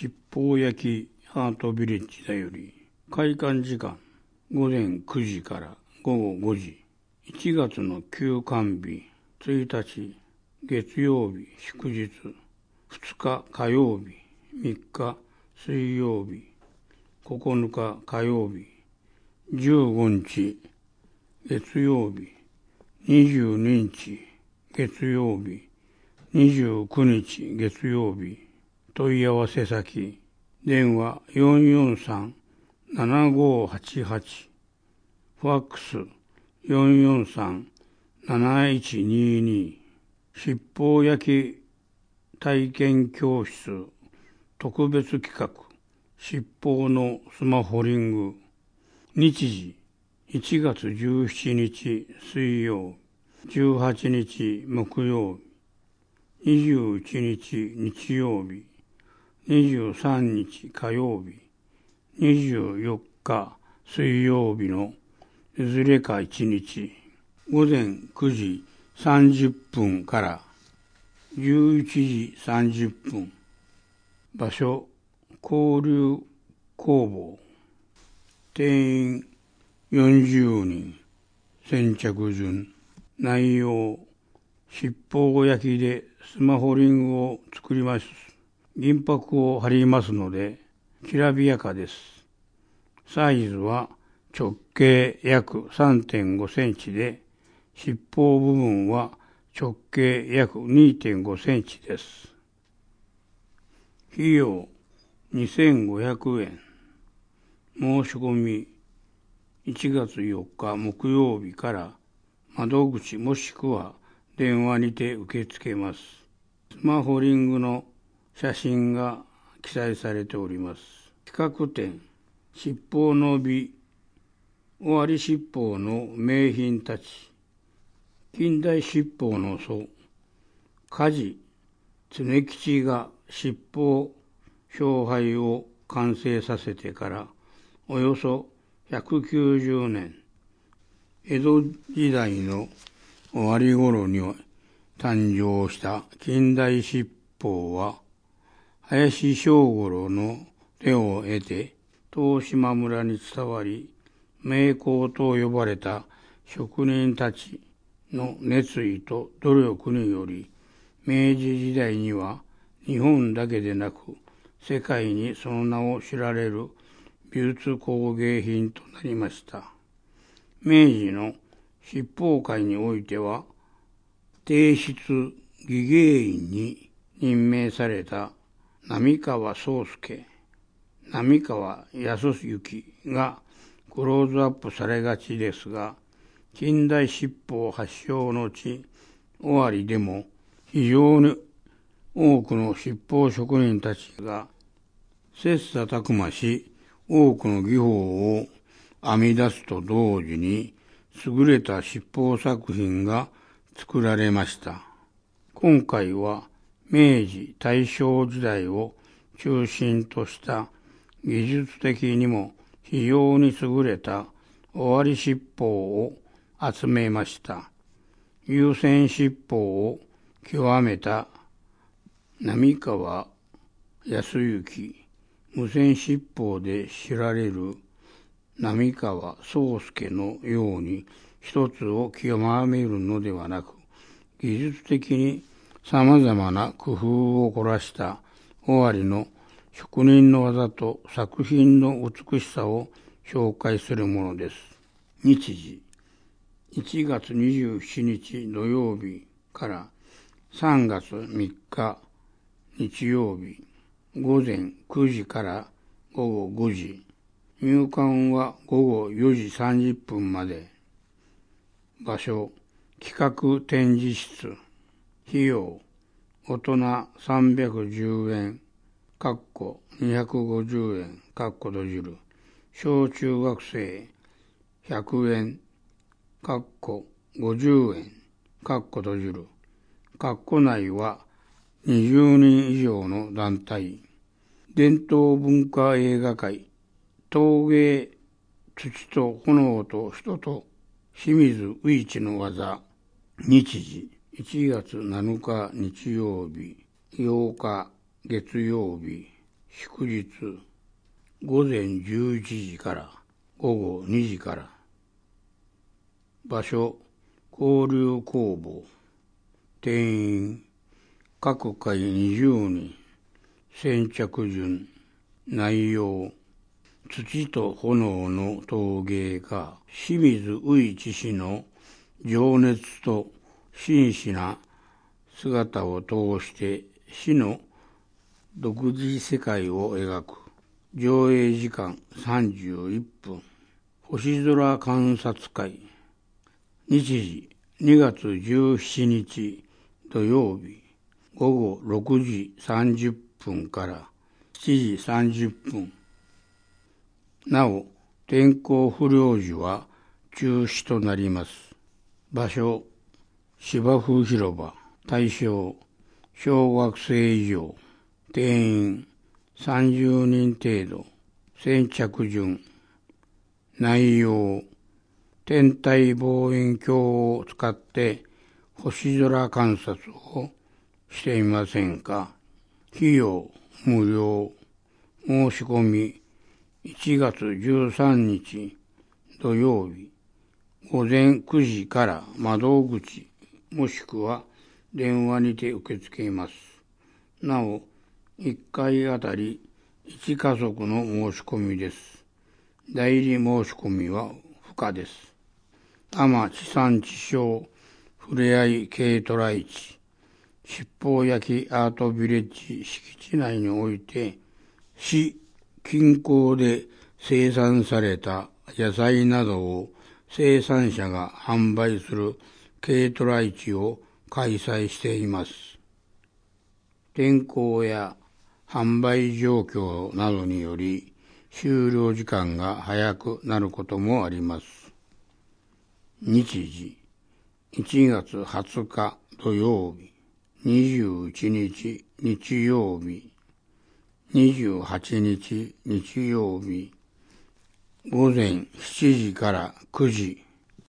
七宝焼きハートビレッジだより、開館時間午前9時から午後5時、1月の休館日、1日月曜日祝日、2日火曜日、3日水曜日、9日火曜日、15日月曜日、22日月曜日、29日月曜日、問い合わせ先、電話443-7588、ファックス443-7122、七宝焼き体験教室特別企画、七宝のスマホリング、日時1月17日水曜、18日木曜日、21日日曜日、23日火曜日、24日水曜日のいずれか1日、午前9時30分から11時30分、場所、交流工房、定員40人、先着順、内容、七宝焼きでスマホリングを作ります。銀箔を貼りますので、きらびやかです。サイズは直径約 3.5 センチで、七宝部分は直径約 2.5 センチです。費用2500円。申し込み1月4日木曜日から窓口もしくは電話にて受け付けます。スマホリングの写真が記載されております。企画展、七宝の美、尾張七宝の名品たち、近代七宝の祖、梶常吉が七宝勝敗を完成させてからおよそ190年、江戸時代の終わり頃に誕生した近代七宝は、林正五郎の手を得て東島村に伝わり、名工と呼ばれた職人たちの熱意と努力により、明治時代には日本だけでなく世界にその名を知られる美術工芸品となりました。明治の七宝界においては、帝室技芸員に任命された並河宗介、並河康之がクローズアップされがちですが、近代七宝発祥の地、尾張でも非常に多くの七宝職人たちが切磋琢磨し、多くの技法を編み出すと同時に、優れた七宝作品が作られました。今回は明治大正時代を中心とした技術的にも非常に優れた尾張七宝を集めました。有線七宝を極めた並河康之、無線七宝で知られる並河宗介のように一つを極めるのではなく、技術的に様々な工夫を凝らした尾張の職人の技と作品の美しさを紹介するものです。日時1月27日土曜日から3月3日日曜日、午前9時から午後5時、入館は午後4時30分まで。場所、企画展示室。費用、大人310円、250円、閉じる。小中学生100円、50円、閉じる。内は20人以上の団体。伝統文化映画会、陶芸、土と炎と人と清水宇一の技。日時、1月7日日曜日、8日月曜日、 祝日、午前11時から午後2時から。場所、交流公募。定員、各回20人。先着順。内容、土と炎の陶芸家、清水宇一氏の情熱と真摯な姿を通して死の独自世界を描く。上映時間31分。星空観察会。日時、2月17日土曜日、午後6時30分から7時30分。なお、天候不良時は中止となります。場所、芝生広場。対象、小学生以上。定員、30人程度。先着順。内容、天体望遠鏡を使って星空観察をしていませんか。費用、無料。申し込み、1月13日土曜日、午前9時から窓口もしくは電話にて受け付けます。なお、1回あたり1家族の申し込みです。代理申し込みは不可です。多摩地産地消ふれあい軽トラ市七宝焼アートビレッジ敷地内において、市近郊で生産された野菜などを生産者が販売する軽トラ市を開催しています。天候や販売状況などにより終了時間が早くなることもあります。日時、1月20日土曜日、21日日曜日、28日日曜日、午前7時から9時。